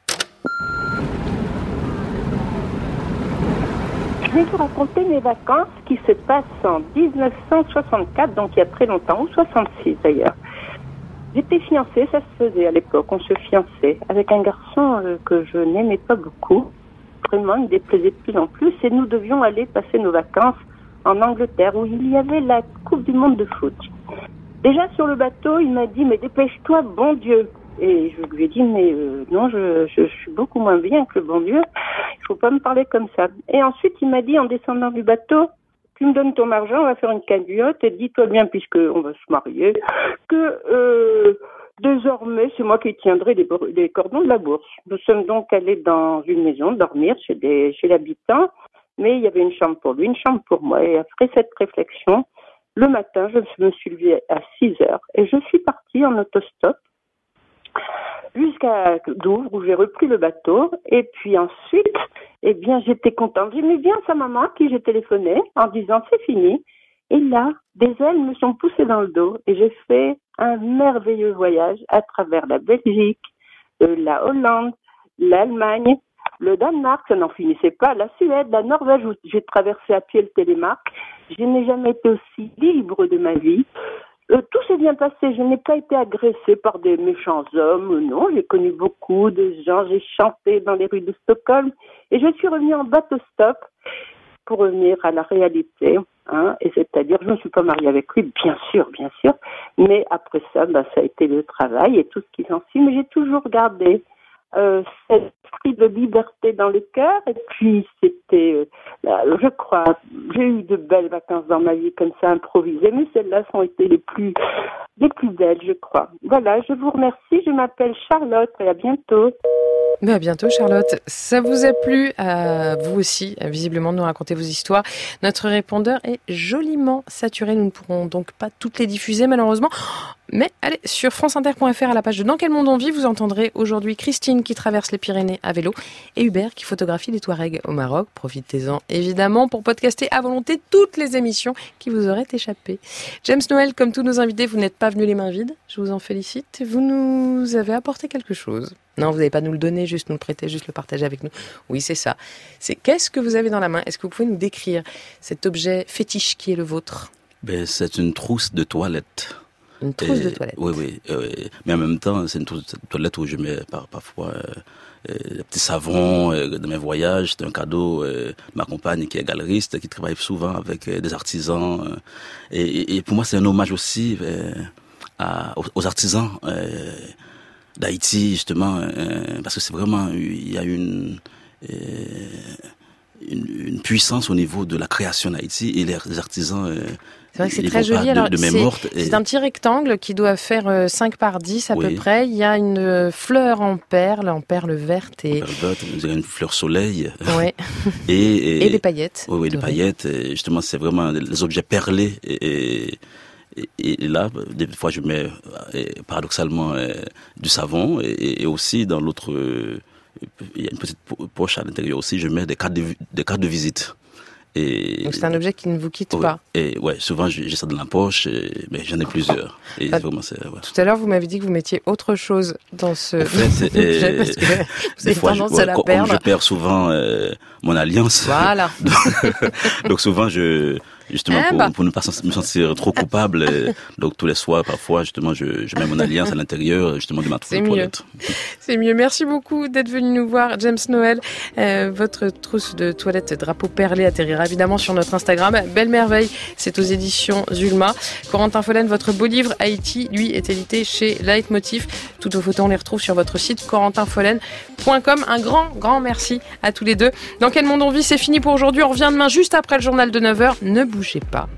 Je vais vous raconter mes vacances qui se passent en dix-neuf cent soixante-quatre, donc il y a très longtemps, ou soixante-six d'ailleurs. J'étais fiancée, ça se faisait à l'époque, on se fiançait avec un garçon euh, que je n'aimais pas beaucoup. Vraiment, il me déplaisait de plus en plus et nous devions aller passer nos vacances en Angleterre où il y avait la Coupe du Monde de foot. Déjà sur le bateau, il m'a dit « Mais dépêche-toi, bon Dieu !» Et je lui ai dit, mais euh, non, je, je, je suis beaucoup moins bien que le bon Dieu. Il faut pas me parler comme ça. Et ensuite, il m'a dit, en descendant du bateau, tu me donnes ton argent, on va faire une cagnotte, et dis-toi bien, puisqu'on va se marier, que euh, désormais, c'est moi qui tiendrai les, les cordons de la bourse. Nous sommes donc allés dans une maison dormir chez, des, chez l'habitant, mais il y avait une chambre pour lui, une chambre pour moi. Et après cette réflexion, le matin, je me suis levée à six heures et je suis partie en autostop jusqu'à Douvres où j'ai repris le bateau. Et puis ensuite, eh bien, j'étais contente. J'aimais bien sa maman à qui j'ai téléphoné en disant c'est fini. Et là, des ailes me sont poussées dans le dos et j'ai fait un merveilleux voyage à travers la Belgique, euh, la Hollande, l'Allemagne, le Danemark, ça n'en finissait pas, la Suède, la Norvège, où j'ai traversé à pied le Télémark. Je n'ai jamais été aussi libre de ma vie. Euh, tout s'est bien passé. Je n'ai pas été agressée par des méchants hommes. Non, j'ai connu beaucoup de gens. J'ai chanté dans les rues de Stockholm. Et je suis revenue en bateau-stop pour revenir à la réalité. Hein, et c'est-à-dire, je ne me suis pas mariée avec lui, bien sûr, bien sûr. Mais après ça, bah, ça a été le travail et tout ce qui s'en suit. Mais j'ai toujours gardé Euh, cet esprit de liberté dans le cœur. Et puis c'était, euh, je crois, j'ai eu de belles vacances dans ma vie comme ça, improvisées, mais celles-là ont été les plus, les plus belles, je crois. Voilà, je vous remercie. Je m'appelle Charlotte et à bientôt. Mais à bientôt Charlotte. Ça vous a plu à vous aussi, visiblement, de nous raconter vos histoires. Notre répondeur est joliment saturé. Nous ne pourrons donc pas toutes les diffuser malheureusement. Mais allez, sur franceinter point f r à la page de Dans quel monde on vit, vous entendrez aujourd'hui Christine qui traverse les Pyrénées à vélo et Hubert qui photographie les Touaregs au Maroc. Profitez-en évidemment pour podcaster à volonté toutes les émissions qui vous auraient échappé. James Noël, comme tous nos invités, vous n'êtes pas venu les mains vides. Je vous en félicite. Vous nous avez apporté quelque chose. Non, vous n'allez pas nous le donner, juste nous le prêter, juste le partager avec nous. Oui, c'est ça. C'est qu'est-ce que vous avez dans la main ? Est-ce que vous pouvez nous décrire cet objet fétiche qui est le vôtre ? Ben, c'est une trousse de toilette. Une trousse et, de toilette. Oui, oui. Euh, mais en même temps, c'est une trousse de toilette où je mets par, parfois euh, euh, des petits savons euh, de mes voyages. C'est un cadeau euh, de ma compagne qui est galeriste, qui travaille souvent avec euh, des artisans. Euh, et, et pour moi, c'est un hommage aussi euh, à, aux, aux artisans euh, d'Haïti, justement, euh, parce que c'est vraiment, il y a une... Euh, Une, une puissance au niveau de la création d'Haïti et les, les artisans. Euh, c'est vrai que c'est très joli. De, Alors, de c'est, et... c'est un petit rectangle qui doit faire euh, cinq par dix à oui. peu près. Il y a une euh, fleur en perle, en perle verte et. Perle verte, vous avez une fleur soleil. Ouais. et, et, et des paillettes. Oui, oui, des paillettes. Et justement, c'est vraiment des objets perlés et, et Et, et là, des fois, je mets paradoxalement du savon et, et aussi dans l'autre. Il y a une petite poche à l'intérieur aussi, je mets des cartes de, des cartes de visite. Et, donc c'est un objet qui ne vous quitte ouais, pas. Et ouais, souvent j'ai ça dans la poche, et, mais j'en ai plusieurs. Et ah, vraiment, c'est, ouais. Tout à l'heure, vous m'avez dit que vous mettiez autre chose dans ce en fait, objet, parce que vous avez fois, tendance je, ouais, à la comme perdre. Je perds souvent euh, mon alliance. Voilà. donc, donc souvent, je justement ah, pour, bah. pour ne pas me sentir trop coupable, et, donc tous les soirs, parfois, justement, je, je mets mon alliance à l'intérieur, justement, de ma trousse de toilette. C'est mieux. Merci beaucoup d'être venu nous voir, James Noël. Euh, votre trousse de toilette drapeau perlé atterrira évidemment sur notre Instagram. Belle merveille, c'est aux éditions Zulma. Corentin Follen, votre beau livre Haïti, lui, est édité chez Leitmotiv. Toutes vos photos, on les retrouve sur votre site corentin follen point com. Un grand, grand merci à tous les deux. Dans quel monde on vit, c'est fini pour aujourd'hui. On revient demain juste après le journal de neuf heures. Ne bougez pas.